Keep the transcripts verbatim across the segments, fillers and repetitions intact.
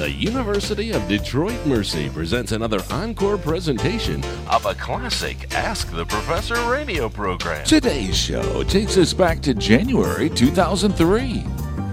The University of Detroit Mercy presents another encore presentation of a classic Ask the Professor radio program. Today's show takes us back to January two thousand three.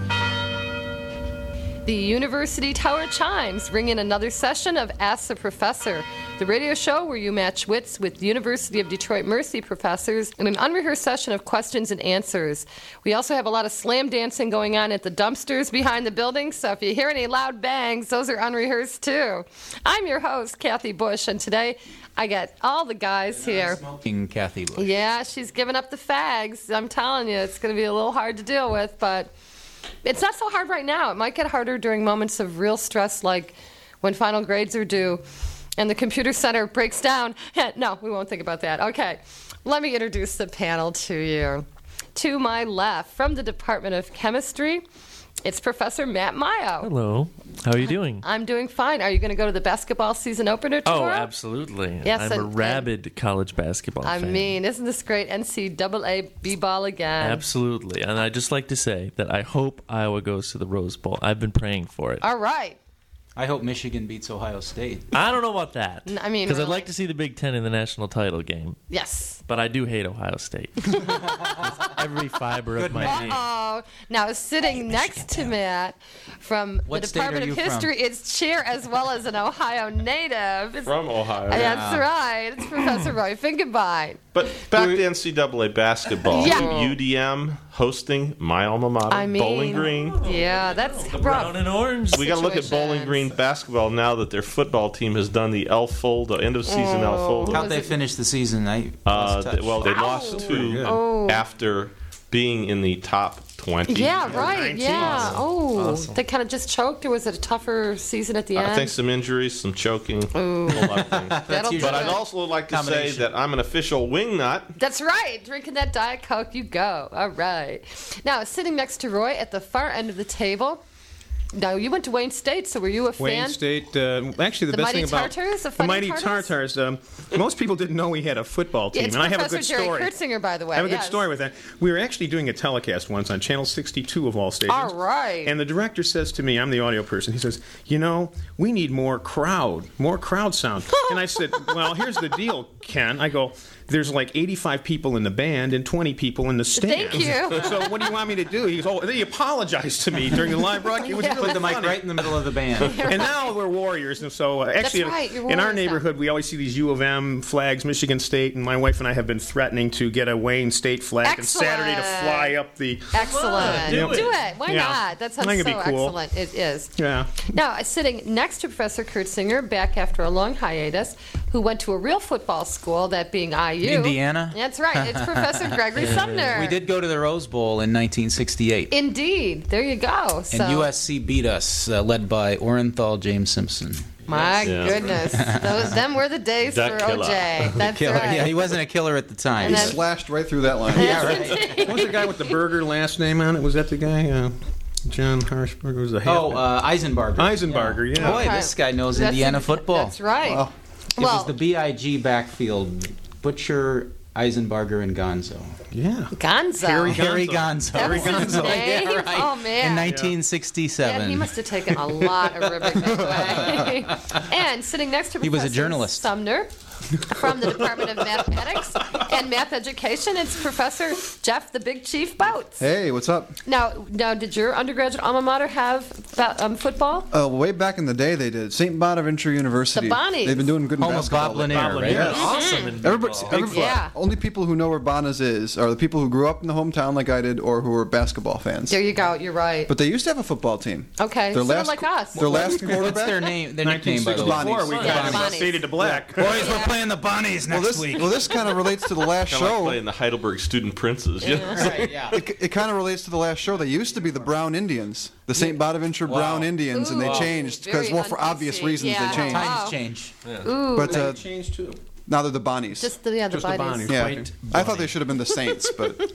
The University Tower chimes bring in another session of Ask the Professor, the radio show where you match wits with University of Detroit Mercy professors in an unrehearsed session of questions and answers. We also have a lot of slam dancing going on at the dumpsters behind the building, so if you hear any loud bangs, those are unrehearsed too. I'm your host, Kathy Bush, and today I got all the guys here. Smoking Kathy Bush. Yeah, she's giving up the fags. I'm telling you, it's going to be a little hard to deal with, but it's not so hard right now. It might get harder during moments of real stress, like when final grades are due and the computer center breaks down. No, we won't think about that. Okay, let me introduce the panel to you. To my left, from the Department of Chemistry, it's Professor Matt Mayo. Hello. How are you doing? I'm doing fine. Are you going to go to the basketball season opener tomorrow? Oh, absolutely. Yes, I'm and, a rabid college basketball I fan. I mean, isn't this great? N C double A B-ball again. Absolutely. And I'd just like to say that I hope Iowa goes to the Rose Bowl. I've been praying for it. All right. I hope Michigan beats Ohio State. I don't know about that. N- I mean, Because really? I'd like to see the Big Ten in the national title game. Yes. But I do hate Ohio State. With every fiber Good of my man. being. Uh-oh. Now, sitting next to Matt from What the state Department are of you from? History, it's chair as well as an Ohio native. It's, From Ohio. That's right. It's Professor Roy Finkenbein. But back to N C double A basketball. Yeah. U D M hosting my alma mater, I mean, Bowling Green. Yeah, that's The rough. brown and orange. We got to look at Bowling Green basketball now that their football team has done the El Foldo, end of season El Oh. Foldo. How'd they finish the season? I Uh, lost touch. th- well, they lost two Oh. after being in the top twenty. Yeah, right. Yeah. Oh, Awesome. they kind of just choked, or was it a tougher season at the end? I think some injuries, some choking, Ooh. a whole lot of things. That'll usually- But do I'd it. also like to say Combination. that I'm an official wingnut. That's right. Drinking that Diet Coke, you go. All right. Now, sitting next to Roy at the far end of the table. Now, you went to Wayne State, so were you a fan? Wayne State. Uh, actually, the, The best Mighty thing about Tartars? The the Fighting Mighty Tartars? Tartars. Um, most people didn't know we had a football team, It's and I have a Professor good Jerry story. Kurtzinger, by the way. I have a yes. good story with that. We were actually doing a telecast once on Channel sixty-two of all stations. All right. And the director says to me, I'm the audio person, he says, you know, we need more crowd, more crowd sound. And I said, well, here's the deal, Ken. I go, there's like eighty-five people in the band and twenty people in the stands. Thank you. So what do you want me to do? He goes, oh, then he apologized to me during the live broadcast. It was Yeah. really Put the mic funny. right in the middle of the band. And now we're Warriors, and so uh, actually, right, you're in our Warriors now. neighborhood, we always see these U of M flags, Michigan State, and my wife and I have been threatening to get a Wayne State flag Excellent. and Saturday to fly up the. Excellent. do Do it. it. Why Yeah. not? That sounds I so think it'd be cool. excellent. It is. Yeah, Now, uh, sitting next to Professor Kurtzinger, back after a long hiatus, who went to a real football school, that being I U. Indiana? That's right. It's Professor Gregory Sumner. We did go to the Rose Bowl in nineteen sixty-eight. Indeed. There you go. So, And U S C beat us, uh, led by Orenthal James Simpson. my Yeah. goodness. Those, them were the days That for killer. O J. That's Killer. right. Yeah, he wasn't a killer at the time. And He then- slashed right through that line. Yes, indeed. what was the guy with the burger last name on it? Was that the guy? Uh, John Harshberger was the head. Oh, uh, Eisenbarger. Eisenbarger, yeah. Boy, Okay. this guy knows That's Indiana a- football. That's right. Wow. It Well, was the B I G backfield. Butcher, Eisenbarger, and Gonzo. yeah. Gonzo. Harry Harry Gonzo. Gonzo. That was his Gonzo. name? Yeah, right. Oh, man. In nineteen sixty-seven. Yeah, he must have taken a lot of ribbon away. And sitting next to He was a Professor journalist. Sumner from the Department of Mathematics and Math Education, it's Professor Jeff the Big Chief Boats. Hey, what's up? Now, now, did your undergraduate alma mater have ba- um, football? Uh, way back in the day, they did. Saint Bonaventure University. The Bonnies. They've been doing good in Home of basketball. Bob Lanier, right? Yes. Awesome. in Everybody, football. everybody Yeah. only people who know where Bonas is are the people who grew up in the hometown like I did, or who are basketball fans. There you go. You're right. But they used to have a football team. Okay, Their sort of last, like us. Their last What's quarterback. their name? Their nickname, by the way. nineteen sixty-four, we Yeah, got Bonnies. him faded to black. Boys, we're playing the Bonnies Well, next this week. well, this kind of relates to the last Kind of like show. playing the Heidelberg Student Princes. you know? Right, yeah. It, it kind of relates to the last show. They used to be the Brown Indians, the Saint Bonaventure Wow. Brown Indians, and they Ooh, changed very because, well, for obvious un-P C. reasons, Yeah. they changed. Wow. Times change. Ooh, But uh, Changed too. now they're the Bonnies. just the, yeah, the Just the bodies. Bonnies. yeah, White I thought they should have been the Saints, but but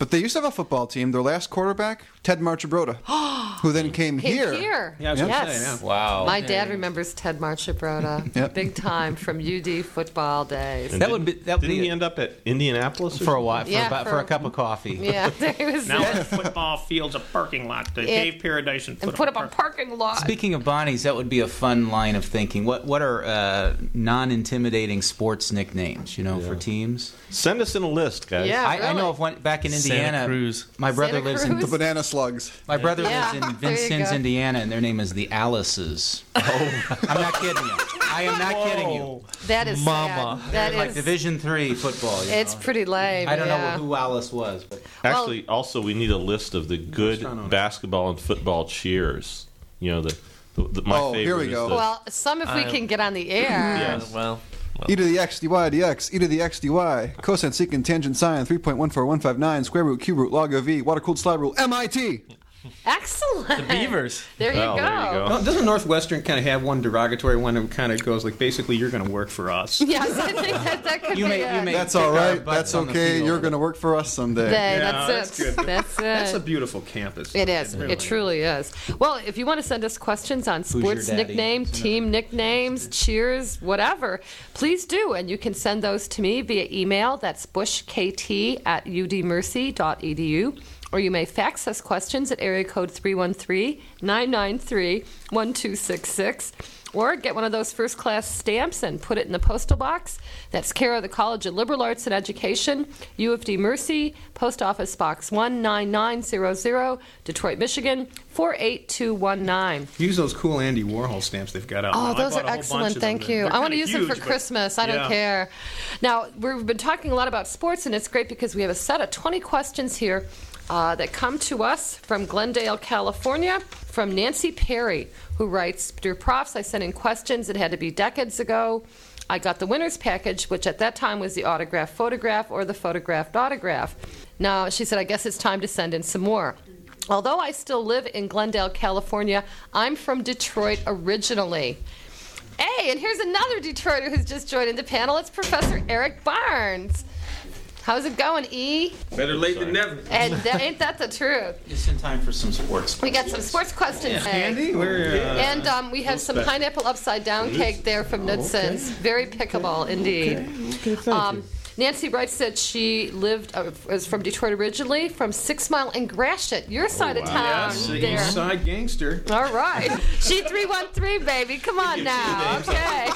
But they used to have a football team. Their last quarterback, Ted Marchibroda, who then came, Came here. here. Yeah, I was Yep. gonna Yes. say, yeah. Wow. My dad remembers Ted Marchibroda. Yep. Big time from U D football days. And That didn't- would be- that would didn't be he a- end up at Indianapolis or For a while, for, Yeah, about, for- for a cup of coffee. Yeah, there was Now that. the football field's a parking lot. They It- paved Paradise and put, And put up a a parking lot. Speaking of Bonnies, that would be a fun line of thinking. What what are uh, non-intimidating sports nicknames? You know, for teams. Send us in a list, guys. Yeah. I, I really. know of one back in Santa Indiana. Cruz. My brother Santa lives Cruz? in The banana slugs. my brother Yeah, lives in there you Vincennes, go. Indiana, and their name is the Alices. Oh, I'm not kidding you. I am not kidding you. That is Mama. sad. That Like is. Division Three football. You It's know. pretty lame. I don't yeah. know who Alice was, but Actually, also, we need a list of the good Restaurant owner. basketball and football cheers. You know, the, the, the my Oh, favorite here we is go. the- Well, some if we I- can get on the air. Yes. Well, E to the x, dy, dx, e to the x, dy, cosine, secant, tangent, sine, three point one four one five nine, square root, cube root, log of e, water-cooled slide rule, M I T. Excellent. the Beavers. There you, Well, go. there you go. Oh, doesn't Northwestern kind of have one derogatory one that kind of goes like, basically, you're going to work for us? Yes, I think that, that could you be may it. you may. That's kick all our right. butts That's on the okay. field. You're going to work for us someday. Day, Yeah, that's, that's it. good. That's it. That's a beautiful campus. It is. It truly is. Well, if you want to send us questions on your sports daddy? nickname, team nicknames, cheers, whatever, please do. And you can send those to me via email. That's bushkt at udmercy.edu. Or you may fax us questions at area code three one three, nine nine three, one two six six. Or get one of those first-class stamps and put it in the postal box. That's care of the College of Liberal Arts and Education, U of D Mercy, Post Office Box one nine nine zero zero, Detroit, Michigan, four eight two one nine. Use those cool Andy Warhol stamps they've got out. now. Oh, I those bought are a whole excellent. bunch of Thank them. you. They're I want to kinda use them for huge, but- Christmas. I don't Yeah. care. Now, we've been talking a lot about sports, and it's great because we have a set of twenty questions here uh, that come to us from Glendale, California, from Nancy Perry, who writes, Dear Profs, I sent in questions. It had to be decades ago. I got the winner's package, which at that time was the autograph photograph or the photographed autograph. Now, she said, I guess it's time to send in some more. Although I still live in Glendale, California, I'm from Detroit originally. Hey, and here's another Detroiter who's just joined the panel. It's Professor Eric Barnes. How's it going, E? Better late than never. And that, ain't that the truth? Just in time for some sports. We got some sports questions today. Andy, we're uh, And um, we have some pineapple upside down cake there from Nudson's. Very pickable indeed. Um, Nancy writes that she lived, uh, was from Detroit originally, from Six Mile and Gratiot, your side of town. yes, the there. East Side gangster. All right. She three one three, baby. Come on now. Okay.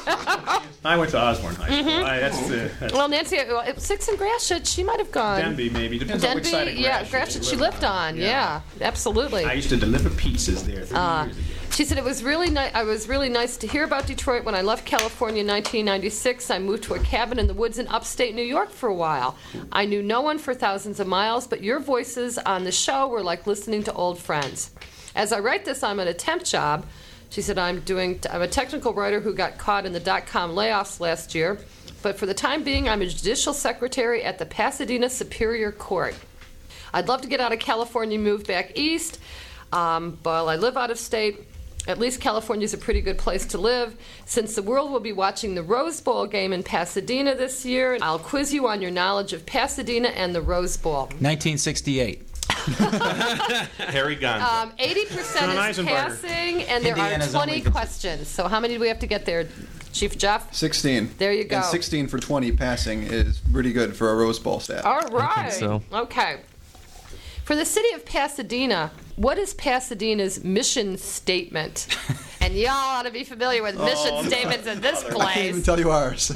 I went to Osborne High School. Mm-hmm. I, that's the that's Well, Nancy, uh, it was Six and Gratiot, she might have gone. Denby, maybe. Depends on which Denby, side of yeah, Gratiot Gratiot you she lived on. Yeah, absolutely. I used to deliver pizzas there three Uh, years ago. She said it was really nice. I was really nice to hear about Detroit. When I left California in nineteen ninety-six, I moved to a cabin in the woods in upstate New York for a while. I knew no one for thousands of miles, but your voices on the show were like listening to old friends. As I write this, I'm at a temp job. She said I'm doing. I'm a technical writer who got caught in the dot-com layoffs last year, but for the time being, I'm a judicial secretary at the Pasadena Superior Court. I'd love to get out of California and move back east, um, but I live out of state. At least California's a pretty good place to live. Since the world will be watching the Rose Bowl game in Pasadena this year, I'll quiz you on your knowledge of Pasadena and the Rose Bowl. nineteen sixty-eight. Harry Gonzo. Um, eighty percent John is Eisenberger. passing, and there Indiana's are twenty only- questions. So how many do we have to get there, Chief Jeff? sixteen. There you go. And sixteen for twenty passing is pretty good for a Rose Bowl stat. All right. so. Okay. For the city of Pasadena, what is Pasadena's mission statement? And y'all ought to be familiar with mission statements in this I can't even place. tell you ours.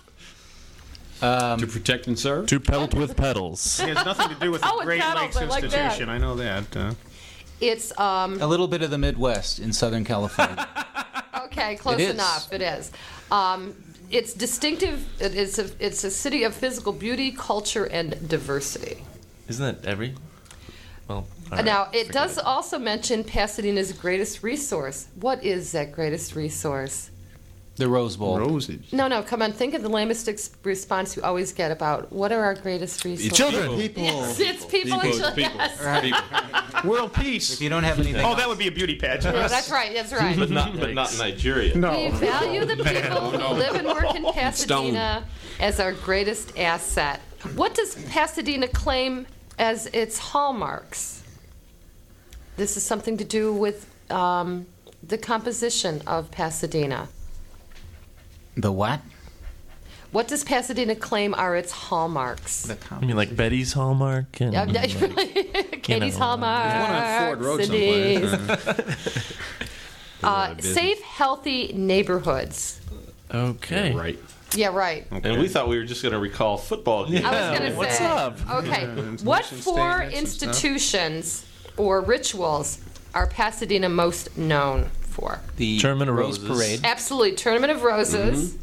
To protect and serve? To pelt with pedals. It has nothing to do with the Oh, with Great pedals, Lakes I like that. Institution. I know that. Uh, It's um A little bit of the Midwest in Southern California. okay, close It is. enough. It is. Um, it's distinctive. It is a, it's a city of physical beauty, culture, and diversity. Isn't that every? Well, all right, Now, it forget does also mention Pasadena's greatest resource. What is that greatest resource? The Rose Bowl. Rosage. No, no, come on. Think of the lamest ex- response you always get about what are our greatest resources? Children. People. Yes, it's people and People, children. people, Yes. people. World peace. If you don't have anything, Oh, that would be a beauty pageant. Yeah, that's right. That's right. but not, but not in Nigeria. No. We value the people who live and work in Pasadena as our greatest asset. What does Pasadena claim as its hallmarks. This is something to do with um, the composition of Pasadena. The what? What does Pasadena claim are its hallmarks? The I mean, like Betty's Hallmark and Yeah, like, Katie's know. hallmarks. There's one on Ford Road Cindy's. uh, safe, healthy neighborhoods. Okay. Right. Yeah, right. And we thought we were just going to recall football games. I was going to what's say. up? Okay. Yeah, What mission four statements and stuff. institutions or rituals are Pasadena most known for? The Tournament of Rose Roses. Parade. Absolutely. Tournament of Roses.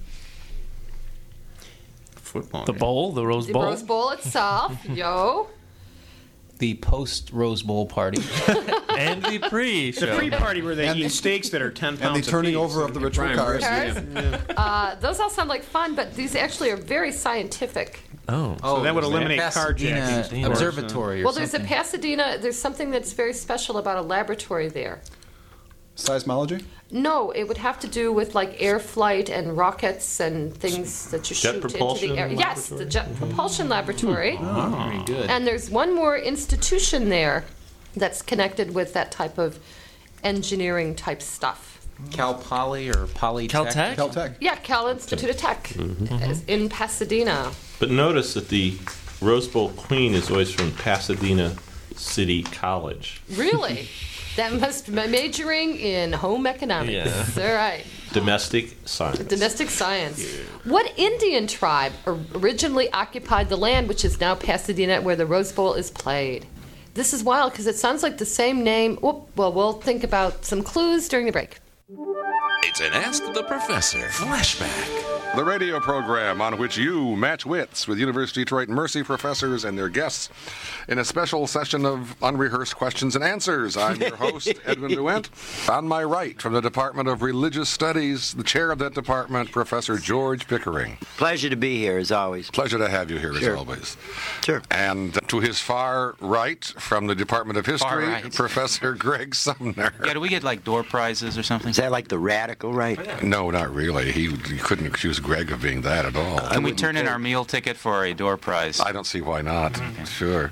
Football. The game. bowl, the Rose The Bowl. Rose Bowl itself. Yo. The post Rose Bowl party. And the pre-show. The pre-party where they And eat the- steaks that are ten pounds And the turning apiece. over of the ritual cars. Cars. Uh, those all sound like fun, but these actually are very scientific. Oh. So that would eliminate Pasadena carjacking. Observatory or Well, there's a something. Pasadena, there's something that's very special about a laboratory there. Seismology? No, it would have to do with like air flight and rockets and things that you Jet shoot propulsion into the air. Yes, the Jet Propulsion Laboratory. Very good. And there's one more institution there that's connected with that type of engineering type stuff. Cal Poly or Polytech? Caltech? Caltech. Yeah, Cal Institute of Tech Mm-hmm. is in Pasadena. But notice that the Rose Bowl queen is always from Pasadena City College. Really? That must be majoring in home economics. Yeah. All right. Domestic science. Domestic science. What Indian tribe originally occupied the land which is now Pasadena where the Rose Bowl is played? This is wild because it sounds like the same name. Whoop, well, we'll think about some clues during the break. It's an Ask the Professor flashback. The radio program on which you match wits with University of Detroit Mercy professors and their guests in a special session of unrehearsed questions and answers. I'm your host, Edwin DeWent. On my right, from the Department of Religious Studies, the chair of that department, Professor George Pickering. Pleasure to be here, as always. Pleasure to have you here, Sure. as always. Sure. And to his far right, from the Department of History, right. Professor Greg Sumner. Yeah, do we get like door prizes or something? Is that like the radical right? No, not really. He, he couldn't accuse Greg of being that at all. Can we turn in our meal ticket for a door prize? I don't see why not. Sure.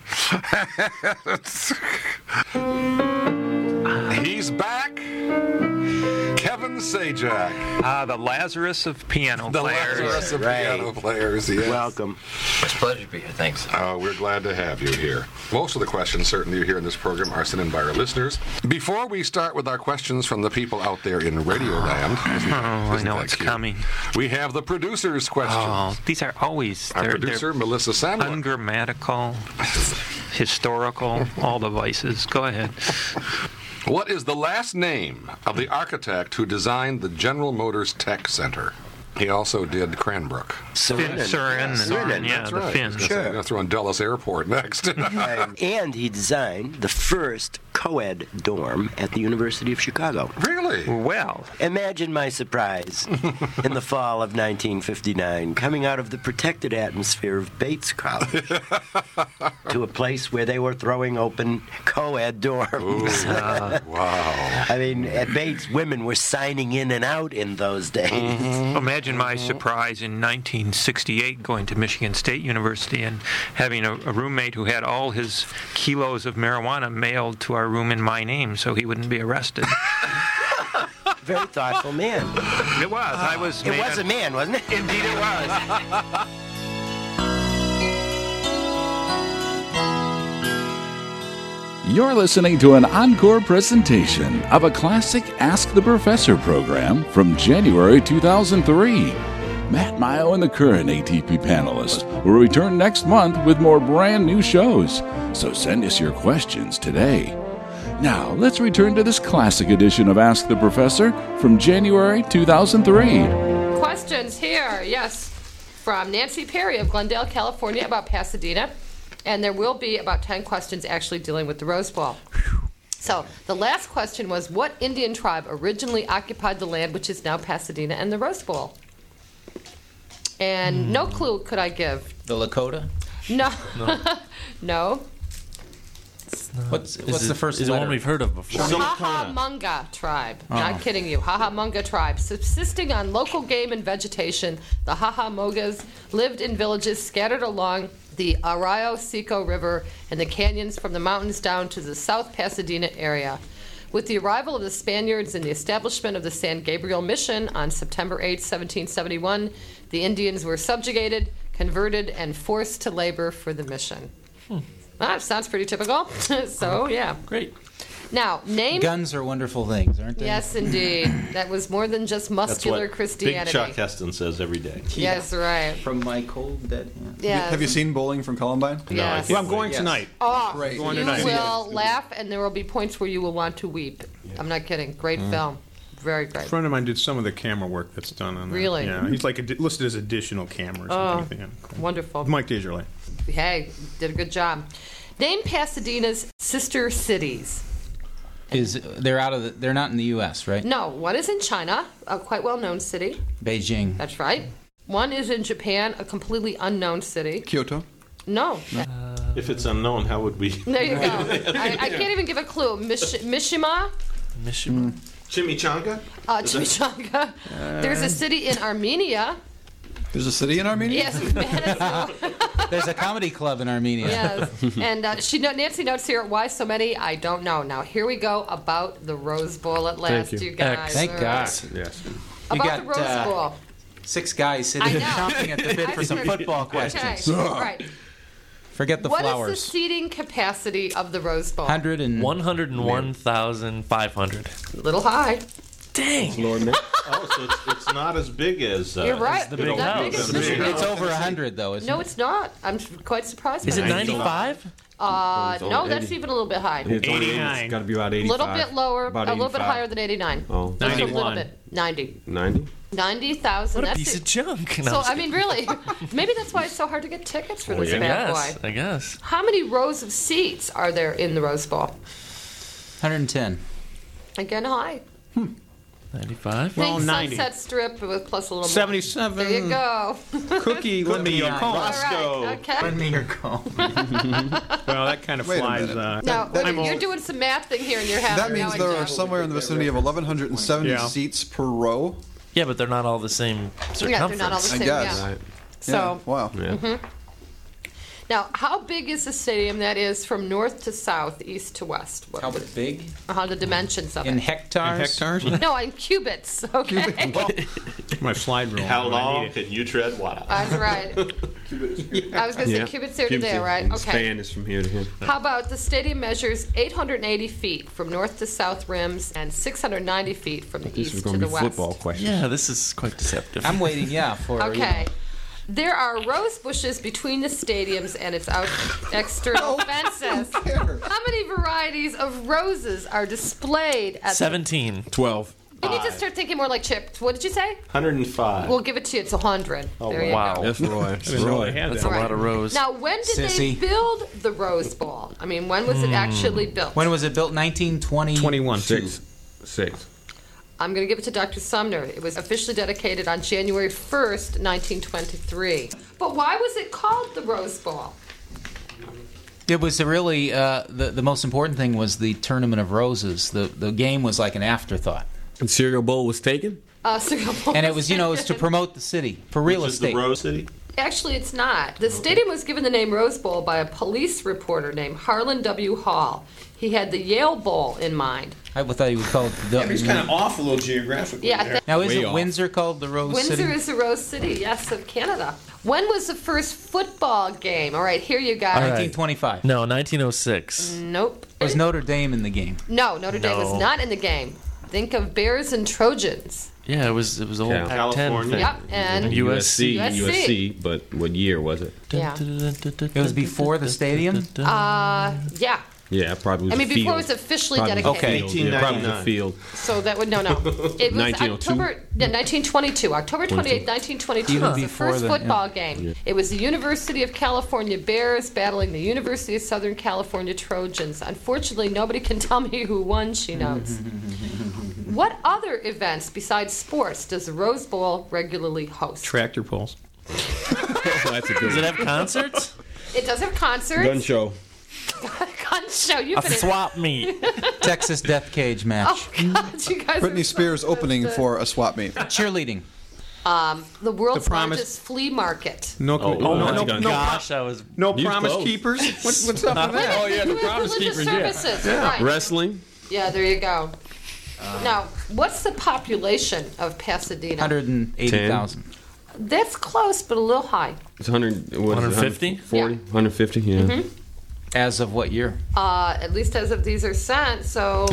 He's back. Kevin Sajak. Ah, the Lazarus of piano The players. Lazarus of Right. piano players, yes. Welcome. It's a pleasure to be here. Thanks. Uh, we're glad to have you here. Most of the questions, certainly, you hear in this program are sent in by our listeners. Before we start with our questions from the people out there in Radio Land, isn't, Oh, I isn't know that it's cute? coming. We have the producer's questions. Oh, these are always our they're, producer, they're Melissa Sandler. ungrammatical, historical, all the vices. Go ahead. What is the last name of the architect who designed the General Motors Tech Center? He also did Cranbrook. Finn, Surin, and Surin, yeah, That's the right. Finns. Sure. I'm going to throw in Dulles Airport next. Um, and he designed the first co-ed dorm at the University of Chicago. Really? Well, Imagine my surprise in the fall of nineteen fifty-nine, coming out of the protected atmosphere of Bates College to a place where they were throwing open co-ed dorms. Wow. I mean, at Bates, women were signing in and out in those days. imagine my surprise in nineteen sixty-eight going to Michigan State University and having a, a roommate who had all his kilos of marijuana mailed to our room in my name so he wouldn't be arrested. Very thoughtful man. It was. I was. It made was a man, wasn't it? Indeed, it was. You're listening to an encore presentation of a classic Ask the Professor program from January two thousand three. Matt Mayo and the current A T P panelists will return next month with more brand new shows, so send us your questions today. Now, let's return to this classic edition of Ask the Professor from January two thousand three. Questions here, yes, from Nancy Perry of Glendale, California, about Pasadena. And there will be about ten questions actually dealing with the Rose Bowl. So the last question was, what Indian tribe originally occupied the land which is now Pasadena and the Rose Bowl? And no clue could I give. The Lakota? No. No. What's, Is what's it- the first is it letter? one we've heard of before? Hahamunga tribe. Oh. Not kidding you. Hahamunga tribe. Subsisting on local game and vegetation, the Hahamungas lived in villages scattered along the Arroyo Seco River, and the canyons from the mountains down to the South Pasadena area. With the arrival of the Spaniards and the establishment of the San Gabriel Mission on September eighth, seventeen seventy-one, the Indians were subjugated, converted, and forced to labor for the mission. Hmm. That sounds pretty typical. So, yeah. Great. Now, name... Guns are wonderful things, aren't they? Yes, indeed. That was more than just muscular That's what Christianity. Big Chuck Heston says every day. Yes, right. From my cold dead hand. Yes. Have you seen Bowling from Columbine? No, Yes. I can't Well, I'm wait. going Yes. tonight. Oh, Great. Going you tonight. will laugh, and there will be points where you will want to weep. I'm not kidding. Great film. Very A great. friend of mine did some of the camera work that's done on that. Really? Yeah, he's like adi- listed as additional camera or Oh, something. Yeah. wonderful. Mike Desjardins. Hey, did a good job. Name Pasadena's sister cities. Is they're out of the, they're not in the U S, right? No, one is in China, a quite well-known city. Beijing. That's right. One is in Japan, a completely unknown city. Kyoto. No. If it's unknown, how would we? There you go. I, I can't even give a clue. Mish- Mishima? Mishima. Chimichanga? Uh, Chimichanga. There's a city in Armenia. There's a city in Armenia? Yes, Manitou. There's a comedy club in Armenia. Yes. And uh, she no- Nancy notes here, why so many? I don't know. Now, here we go about the Rose Bowl at last, Thank you. you guys. Thank All God. right. Yes. About You got, the Rose uh, Bowl. Six guys I sitting know. chomping at the bit for some I- football Okay. questions. All right. Forget the What is flowers. the seating capacity of the Rose Bowl? Hundred and one hundred one thousand five hundred. A little high. Dang. Lord, man. Oh, so it's, it's not as big as. Uh, You're right. the big Not house. big as The big Michigan. It's over a hundred though, isn't No, it? it's not. I'm quite surprised. Is by it that. ninety-five? Uh, It's only no, that's eighty. even a little bit high. It's only- eighty-nine. It's got to be about A eighty-five. little bit lower, About a little bit eighty-five. higher than eighty-nine. Oh. Just a little ninety-one. bit. ninety. ninety? ninety thousand. What a That's piece it. of junk. No, So, I'm just I mean, really, maybe that's why it's so hard to get tickets for this kidding. I bad guess. boy. I guess. How many rows of seats are there in the Rose Bowl? Hundred and ten. Again, high. ninety-five? Well, Think ninety. Sunset Strip with plus a little more. seventy-seven. There you go. Cookie, lend me your call. All Roscoe. right. Okay. Lend me your call. Well, that kind of Wait a flies. minute. Uh, Now, wait, I'm you're old. doing some math thing here, and you're having. That means now there I are know. somewhere in the vicinity of eleven seventy Yeah. seats per row. Yeah, but they're not all the same circumference. Yeah, they're not all the I same. guess. Yeah. Right. So, Yeah. Wow. Yeah. now, how big is the stadium that is from north to south, east to west? What, How big? how the dimensions of In it? hectares? In hectares? No, in cubits. Okay. My slide rule. How when I long need it. can you tread water? That's right. I was going to say Yeah. cubits there to Cubits there, is- right? and Okay. Span is from here to here. How about the stadium measures eight hundred eighty feet from north to south rims and six hundred ninety feet from the This is east going to to the be west? football questions. Yeah, this is quite deceptive. I'm waiting, yeah, for you Okay. know. There are rose bushes between the stadiums and its out external fences. How many varieties of roses are displayed at seventeen. twelve. the... You need to start thinking more like Chip. What did you say? one hundred five. We'll give it to you. It's one hundred. Oh, there you wow. go. That's Roy. I didn't know Roy. they had That's that. a lot of rows. Now, when did they Sissy. build the Rose Bowl? I mean, when was it actually built? When was it built? nineteen twenty. twenty-one. Six. Six. I'm going to give it to Doctor Sumner. It was officially dedicated on January first, nineteen twenty-three. But why was it called the Rose Bowl? It was a really uh, the the most important thing was the Tournament of Roses. The the game was like an afterthought, And Cereal Bowl was taken? Uh, cereal bowl. and it was you know it was to promote the city for real Which is estate. the Rose City? Actually, it's not. The stadium was given the name Rose Bowl by a police reporter named Harlan W. Hall. He had the Yale Bowl in mind. I thought he would call it the. Yeah, but he's kind of off a little geographically Yeah, there. th- now is Way it off. Windsor called the Rose Windsor City? is the Rose City, yes, of Canada. When was the first football game? All right, here you go. All right. nineteen twenty-five. No, nineteen oh six. Nope. Was Notre Dame in the game? No, Notre Dame was No. not in the game. Think of Bears and Trojans. Yeah, it was it was a whole Yeah. Pac ten California. thing. Yep, and U S C. U S C. U S C, but what year was it? Yeah. It was before the stadium? Uh, yeah. Yeah, probably was I mean, a before it field. was officially Probably was a dedicated. Okay. field. Yeah, probably was a eighteen ninety-nine. field. So that would no, no. It was nineteen oh two? October, yeah, nineteen twenty-two, October twenty-eighth, nineteen twenty-two. Even was the before first the- football yeah. game. It was the University of California Bears battling the University of Southern California Trojans. Unfortunately, nobody can tell me who won. She notes. What other events besides sports does the Rose Bowl regularly host? Tractor pulls. Oh, that's a good Does it one. have concerts? It does have concerts. Gun show. Gun show. You A finished. swap meet. Texas Death Cage match. Oh God, you guys. are Britney so Spears opening twisted. for a swap meet. Cheerleading. Um, the world's The promise- largest flea market. No, Oh, no, oh no, my no, gosh, no, gosh, I was no You promise close. keepers. What, what's up with that? Oh, yeah, the With Promise religious Keepers, yeah. services. Yeah. Right. Wrestling. Yeah, there you go. Now, what's the population of Pasadena? one hundred eighty thousand. That's close, but a little high. It's one hundred. What is it, one hundred fifty? forty? one hundred fifty, yeah. Mm-hmm. As of what year? Uh, at least as of these are sent, so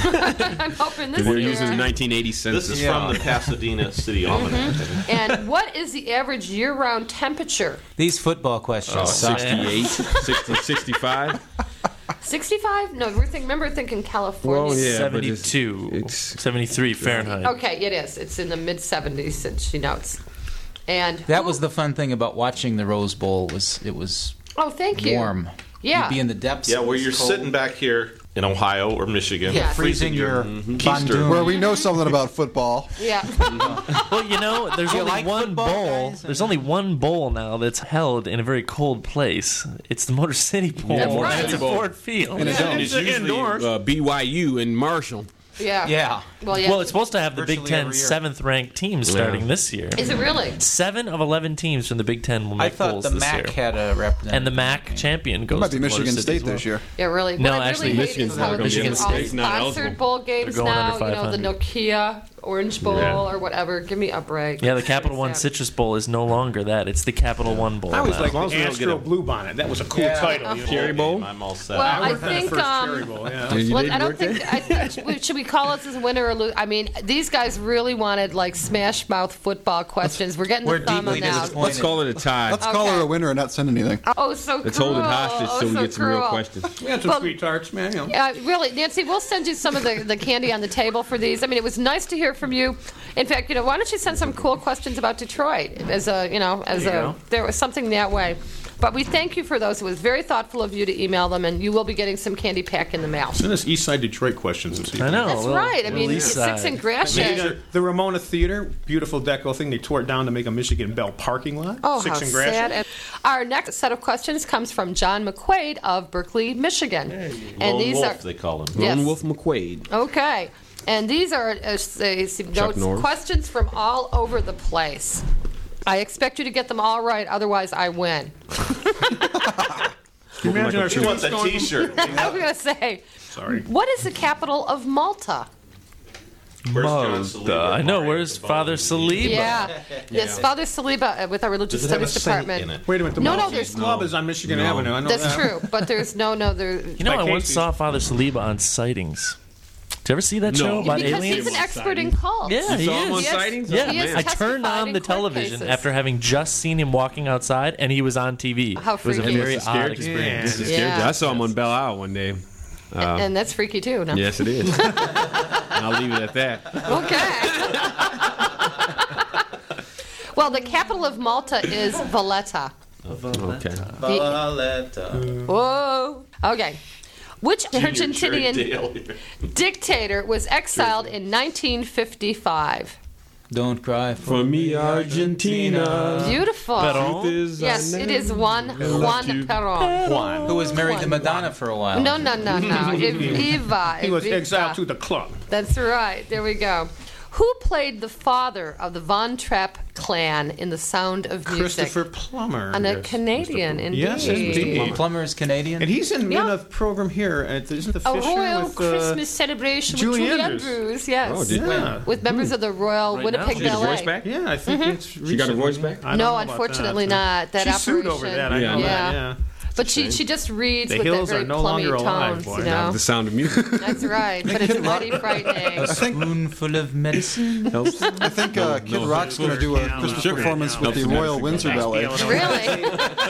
I'm hoping this They're year. using the nineteen eighty This census. is from the Pasadena City Almanac. And what is the average year-round temperature? These football questions Oh, suck. sixty-eight, sixty, sixty-five. sixty-five? No, we're think, remember thinking California. Well, yeah. but it's- seventy-two, it's- seventy-three Fahrenheit. Okay, it is. It's in the mid seventies, she notes. And That was the fun thing about watching the Rose Bowl was it was oh, thank you. warm. Yeah. You'd be in the depths. Yeah, it where was you're cold. sitting back here in Ohio or Michigan, Yeah. freezing your Mhm. Bandung. Where we know something about football. Yeah. Well, you know, there's Do you only like one football, bowl. guys? There's only one bowl now that's held in a very cold place. It's the Motor City Bowl. Yeah, That's and right. it's at Bowl. Ford Field. And it And don't. it's It's usually indoors. uh, B Y U and Marshall. Yeah. Yeah. Well, yeah. Well, it's supposed to have the Big Virtually Ten every year. seventh-ranked teams starting this year. Is it really? Seven of eleven teams from the Big Ten will I make thought bowls the this MAC year. had a representative. And the MAC champion goes It might be to Motor Michigan City State as well. this year. Yeah, really. No, what I actually, really hate Michigan's is not how gonna there's be in the all States, not sponsored eligible. bowl games They're going now. under You know, the Nokia Orange Bowl Yeah. or whatever. Give me a break. Yeah, the Capital One Citrus Bowl is no longer that. It's the Capital One Bowl I always now. like long as we the don't get Astro a- Blue Bonnet. That was a cool Yeah. title. you know. Cherry Bowl? I'm all set. Well, I I would've had the think. first Um, Cherry Bowl, yeah. Did you Well, did I don't birthday? think. I think should we call it as a winner or lose? I mean, these guys really wanted like smash mouth football questions. We're getting the We're thumb on deeply now. disappointed. Let's call it a tie. Let's call Okay. her a winner and not send anything. Oh, so Let's cruel. hold it hostage oh, so we so get some real cruel. questions. We had some Well- sweet tarts, man. You know. Uh, really, Nancy, we'll send you some of the, the candy on the table for these. I mean, it was nice to hear from you. In fact, you know, why don't you send some cool questions about Detroit as a, you know, as There you a go. there was something that way. But we thank you for those. It was very thoughtful of you to email them, and you will be getting some candy pack in the mail. Send us East Side Detroit questions and see. I know. That's little- right. I little mean, East Six Side. and Gratiot. Maybe the, the Ramona Theater, beautiful deco thing, they tore it down to make a Michigan Bell parking lot. Oh, Six how and Gratiot. sad. And our next set of questions comes from John McQuaid of Berkeley, Michigan. And Lone these Wolf, are they call him. Yes. Lone Wolf McQuaid. okay. And these are uh, say, some notes, Norris. questions from all over the place. I expect you to get them all right, otherwise I win. Can you imagine our She wants a students going- T-shirt. I was going to say, Sorry. what is the capital of Malta? Where's John Malta. Saliba? I know. Where's Father Saliba? Yeah. Yes, Father Saliba uh, with our religious Does it have a studies saint department. in it? Wait a minute. The No, no, Maltese there's- Club is on Michigan No. Avenue. I know That's that. true, but there's no, no, there. You know, By I once Casey's. saw Father Saliba on Sightings. Did you ever see that No. show about Because aliens? he's an expert in cults. Yeah, You he saw him is. on He has- Sightings? Yeah, He has I turned testified on in the court television cases. after having just seen him walking outside, and he was on T V. How it was a freaky. very This is odd scared you. experience. This is Yeah. scared you. I saw him on Belle Isle one day. Uh, And that's freaky too. No? yes, it is. I'll leave it at that. Okay. Well, the capital of Malta is Valletta. Okay. Whoa. Okay. Which Argentinian Dale. dictator was exiled in nineteen fifty-five? Don't cry for For me, Argentina. Beautiful. Truth is, Yes, I it is never Juan loved Juan you. Perón. Juan. who was married to Madonna for a while. No, no, no, no. Ev- Eva. He was Evita. exiled to the club. That's right. There we go. Who played the father of the Von Trapp clan in The Sound of Music? Christopher Plummer. And a Yes. Canadian, indeed. Yes, indeed. Plummer is Canadian. And he's in, Yeah. in a program here. At, isn't the A Fisher royal with, uh, Christmas celebration Julie with Julie Andrews. Andrews. Yes. Oh, did- Yeah. With members of the Royal Right Winnipeg now? She got her Ballet. voice back? Yeah, I think it's She got her voice back? I don't No, know about unfortunately that. not. That she operation. sued over that. I Yeah. know Yeah. that, yeah. But she she just reads The with hills that very are no plummy longer alive, tones, boy. you Now know. The Sound of Music. That's right. But it's mighty frightening. A spoonful of medicine. Helps. I think uh, Kid no, Rock's going to do a no, Christmas sugar. performance with the Helps Royal the Windsor Nice Ballet. deal. Really?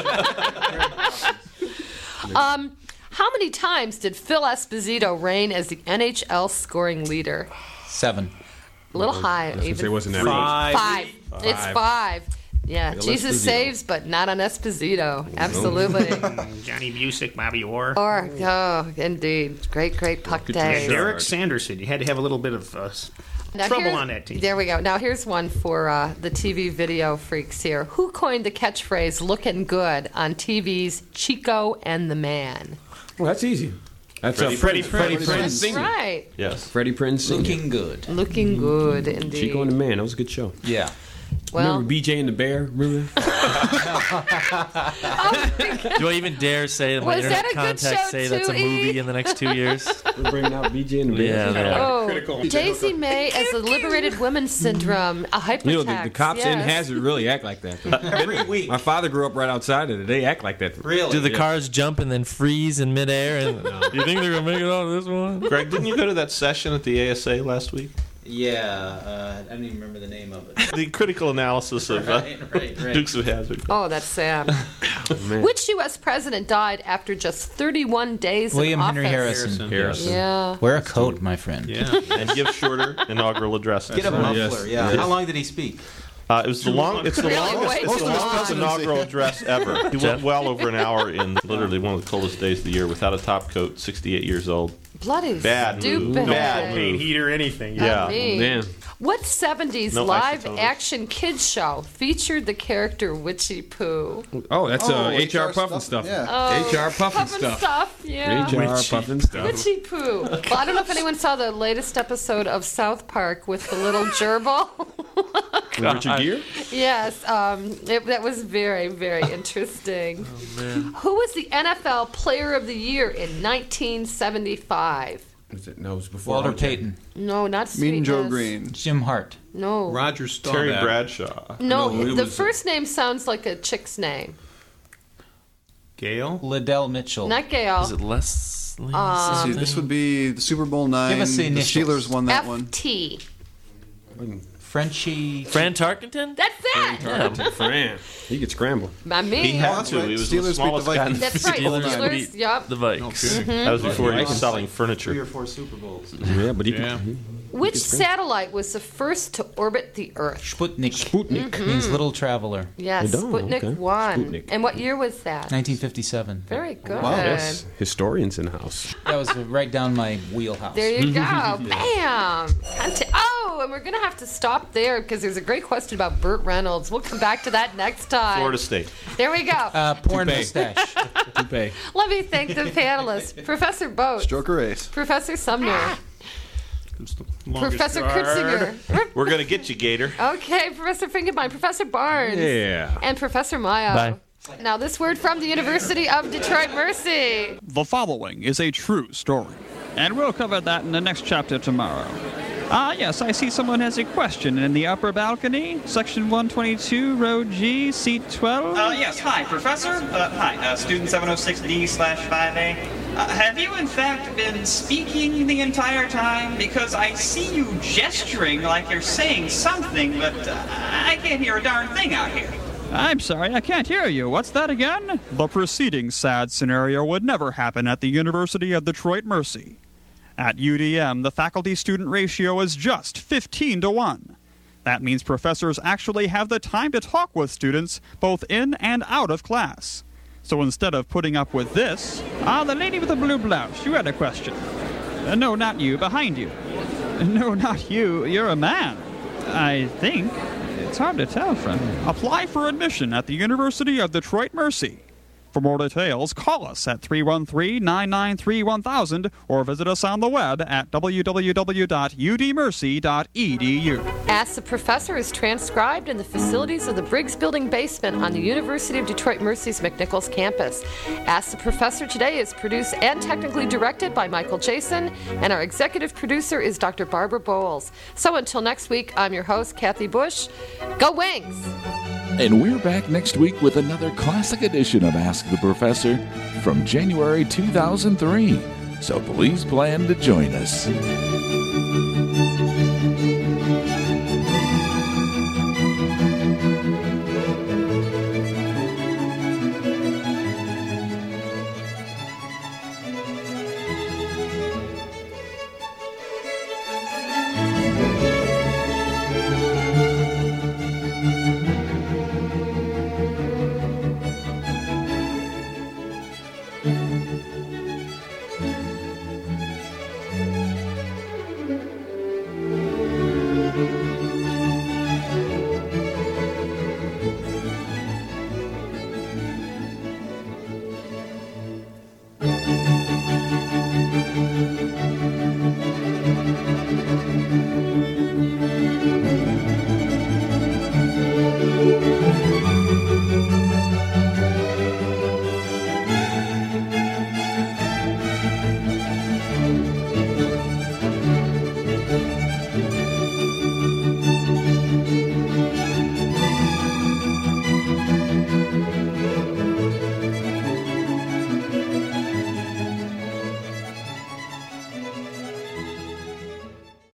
um, how many times did Phil Esposito reign as the N H L scoring leader? Seven. A little high. I was gonna even say it wasn't that Five. Five. It's five. Yeah, Phil Jesus Esposito. saves, but not on Esposito. Absolutely. Johnny Busick, Bobby Orr. or, oh, indeed. Great, great puck day. Derek Sanderson. You had to have a little bit of uh, Now trouble here- on that team. There we go. Now here's one for uh, the T V video freaks here. Who coined the catchphrase "looking good" on T V's Chico and the Man? Well, that's easy. That's Freddie uh, Freddie, Freddie Freddie Prinze. Prinze singing. Right. Yes. Freddie Prinze singing. Looking good. Looking good, indeed. Chico and the Man. That was a good show. Yeah. Well, Remember B J and the Bear? Remember that? Do I even dare say that my Was internet that a good contacts show say that's a too, E? movie in the next two years? We're bringing out B J and the Bear. Yeah, they are. Oh, Daisy May as the liberated women syndrome, a hypertext. You know, the, the cops yes. in Hazard really act like that. though. Every week. My father grew up right outside of it. They act like that. Really? Do the Yeah. cars jump and then freeze in midair? And you think they're gonna make it out of this one? Greg, didn't you go to that session at the A S A last week? Yeah, uh, I don't even remember the name of it. The critical analysis of uh, Right, right, right. Dukes of Hazzard. Oh, that's sad. Man. Which U S president died after just thirty-one days William in Henry office? Harrison. Harrison. Yeah. Wear a coat, my friend. Yeah, and give shorter inaugural addresses. Get a muffler. Yes. Yeah. Yes. How long did he speak? Uh, it was the long. It's the Really? longest. Way It's too the longest long. inaugural address ever. He went well over an hour in literally one of the coldest days of the year without a top coat. sixty-eight years old. Bloody Bad move. stupid. Bad Paint move. heat or anything. Yeah. I mean, Man. What seventies No live isotoners. action kids show featured the character Witchy Poo? Oh, that's uh, Oh, H R H R Puffin stuff, stuff. yeah. Oh, H R Puffin Puffin stuff. stuff, yeah. H R Puffin stuff. Witchy Poo. Well, I don't know if anyone saw the latest episode of South Park with the little gerbil. Richard Gere? Yes, um, it, that was very, very interesting. Oh, man. Who was the N F L Player of the Year in nineteen seventy-five? Was it- No, it was before. Walter R J. Payton. No, not Mean Joe Sweetness. Green. Jim Hart. No. Roger Staubach. Terry Bradshaw. No, No, it the was- first name sounds like a chick's name. Gail. Liddell Mitchell. Not Gail. Is it Leslie? Um, See, this would be the Super Bowl nine. Give us the the initials. Steelers won that one. F T. Frenchie. Fran Tarkenton? That's it. Yeah. Fran. He could scramble. By me. He had that's to. right. He was Steelers beat the the smallest guy. in the That's right. Steelers Steelers. beat Yep. The Vikes. That was before he was selling furniture. Three or four Super Bowls. Yeah, but he Yeah. could. Which satellite was the first to orbit the Earth? Sputnik. Sputnik. Means little traveler. Yes, I don't, Sputnik okay. one. Sputnik. And what year was that? nineteen fifty-seven. Very good. Wow. Yes. Historians in the house. That was right down my wheelhouse. There you go. Bam. Conti- Oh, and we're going to have to stop there because there's a great question about Burt Reynolds. We'll come back to that next time. Florida State. There we go. Uh, porn Toupee. mustache. Toupee. Let me thank the panelists. Professor Boat. Stroke or ace. Professor Sumner. Longest Professor guard. Kritzinger. We're gonna get you, Gator. Okay, Professor Finkelbein, Professor Barnes, Yeah. and Professor Mayo. Bye. Now, this word from the University of Detroit Mercy. The following is a true story, and we'll cover that in the next chapter tomorrow. Ah, yes, I see someone has a question in the upper balcony, section one twenty-two, row G, seat twelve. Uh, yes, hi, Professor. Uh, hi, uh, student seven oh six D slash five A. Uh, have you, in fact, been speaking the entire time? Because I see you gesturing like you're saying something, but uh, I can't hear a darn thing out here. I'm sorry, I can't hear you. What's that again? The preceding sad scenario would never happen at the University of Detroit Mercy. At U D M, the faculty-student ratio is just fifteen to one. That means professors actually have the time to talk with students both in and out of class. So instead of putting up with this... Ah, the lady with the blue blouse, you had a question. Uh, no, not you, behind you. No, not you, you're a man. I think. It's hard to tell from here. Apply for admission at the University of Detroit Mercy. For more details, call us at three one three, nine nine three, one thousand or visit us on the web at w w w dot u d mercy dot e d u. Ask the Professor is transcribed in the facilities of the Briggs Building basement on the University of Detroit Mercy's McNichols campus. Ask the Professor today is produced and technically directed by Michael Jason, and our executive producer is Doctor Barbara Bowles. So until next week, I'm your host, Kathy Bush. Go Wings! And we're back next week with another classic edition of Ask the Professor from January two thousand three. So please plan to join us.